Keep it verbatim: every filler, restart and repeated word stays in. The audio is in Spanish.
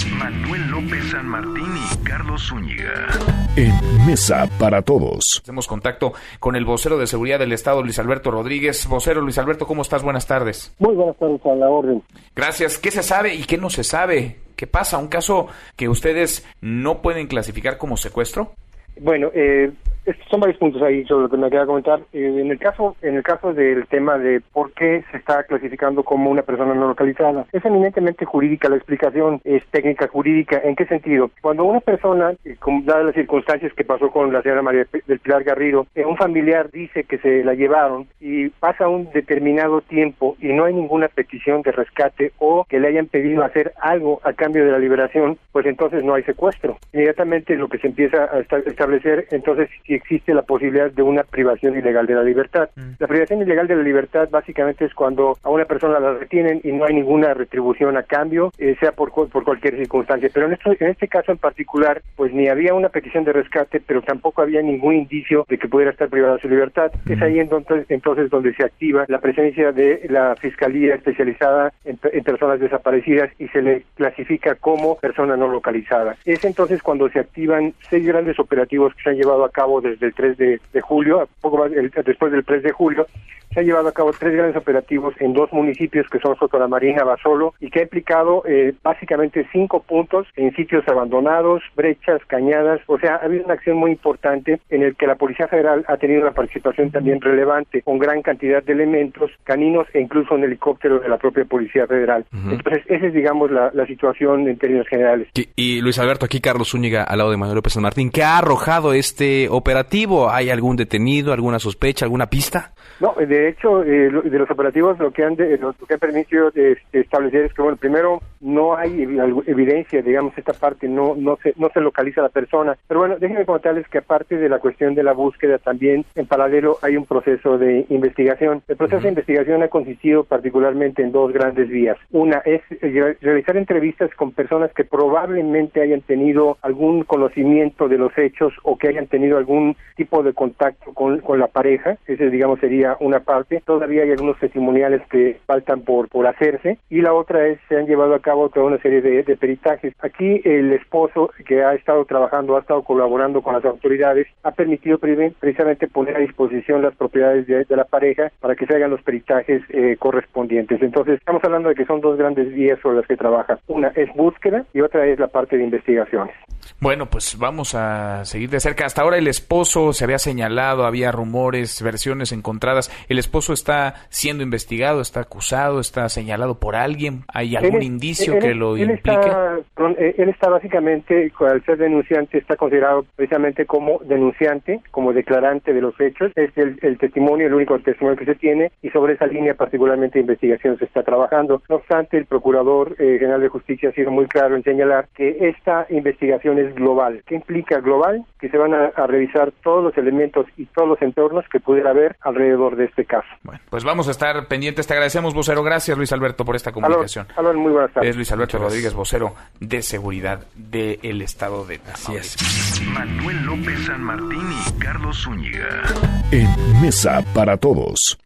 Manuel López San Martín y Carlos Zúñiga. En Mesa para Todos. Hacemos contacto con el vocero de Seguridad del Estado, Luis Alberto Rodríguez. Vocero Luis Alberto, ¿cómo estás? Buenas tardes. Muy buenas tardes, a la orden. Gracias. ¿Qué se sabe y qué no se sabe? ¿Qué pasa? ¿Un caso que ustedes no pueden clasificar como secuestro? Bueno, eh, son varios puntos ahí sobre lo que me queda comentar. Eh, en el caso, en el caso del tema de por qué se está clasificando como una persona no localizada, es eminentemente jurídica la explicación, es técnica jurídica. ¿En qué sentido? Cuando una persona, eh, dadas las circunstancias que pasó con la señora María del Pilar Garrido, eh, un familiar dice que se la llevaron y pasa un determinado tiempo y no hay ninguna petición de rescate o que le hayan pedido hacer algo a cambio de la liberación, pues entonces no hay secuestro. Inmediatamente lo que se empieza a establecer, entonces, si existe la posibilidad de una privación ilegal de la libertad. Mm. La privación ilegal de la libertad básicamente es cuando a una persona la retienen y no hay ninguna retribución a cambio, eh, sea por por cualquier circunstancia. Pero en, esto, en este caso en particular, pues ni había una petición de rescate, pero tampoco había ningún indicio de que pudiera estar privada de su libertad. Mm. Es ahí entonces, entonces donde se activa la presencia de la Fiscalía especializada en, en personas desaparecidas y se le clasifica como persona no localizada. Es entonces cuando se activan seis grandes operativos que se han llevado a cabo desde el tres de julio, poco más, el, después del tres de julio, se han llevado a cabo tres grandes operativos en dos municipios que son Soto la Marina, Basolo, y que ha implicado eh, básicamente cinco puntos en sitios abandonados, brechas, cañadas. O sea, ha habido una acción muy importante en el que la Policía Federal ha tenido una participación también relevante, con gran cantidad de elementos caninos e incluso un helicóptero de la propia Policía Federal. Uh-huh. Entonces, esa es, digamos, la, la situación en términos generales. Y, y Luis Alberto, aquí Carlos Zúñiga, al lado de Manuel López San Martín, ¿qué ha arrojado este operativo? ¿Hay algún detenido, alguna sospecha, alguna pista? No, de hecho, eh, de los operativos lo que han de, lo que han permitido de, de establecer es que, bueno, primero no hay evidencia, digamos, esta parte no no se no se localiza la persona. Pero bueno, déjenme contarles que aparte de la cuestión de la búsqueda, también en paralelo hay un proceso de investigación. El proceso uh-huh. de investigación ha consistido particularmente en dos grandes vías. Una es realizar entrevistas con personas que probablemente hayan tenido algún conocimiento de los hechos o que hayan tenido algún tipo de contacto con, con la pareja. Ese, digamos, sería una parte. Todavía hay algunos testimoniales que faltan por por hacerse, y la otra es, se han llevado a cabo toda una serie de, de peritajes. Aquí el esposo, que ha estado trabajando, ha estado colaborando con las autoridades, ha permitido precisamente poner a disposición las propiedades de, de la pareja para que se hagan los peritajes eh, correspondientes. Entonces, estamos hablando de que son dos grandes vías sobre las que trabaja. Una es búsqueda y otra es la parte de investigaciones. Bueno, pues vamos a seguir de cerca. Hasta ahora el esposo se había señalado, había rumores, versiones encontradas. ¿El esposo está siendo investigado, está acusado, está señalado por alguien? ¿Hay algún él, indicio él, que lo él implique? Está, él está básicamente, al ser denunciante, está considerado precisamente como denunciante, como declarante de los hechos. Es el, el testimonio, el único testimonio que se tiene, y sobre esa línea particularmente de investigación se está trabajando. No obstante, el Procurador eh, General de Justicia ha sido muy claro en señalar que esta investigación es global. ¿Qué implica global? Que se van a, a revisar todos los elementos y todos los entornos que pudiera haber alrededor de este caso. Bueno, pues vamos a estar pendientes. Te agradecemos, vocero. Gracias, Luis Alberto, por esta comunicación. Aló, aló, muy buenas tardes. Es Luis Alberto Rodríguez, vocero de Seguridad del Estado de Tamaulipas. Así es. Manuel López San Martín y Carlos Zúñiga. En Mesa para Todos.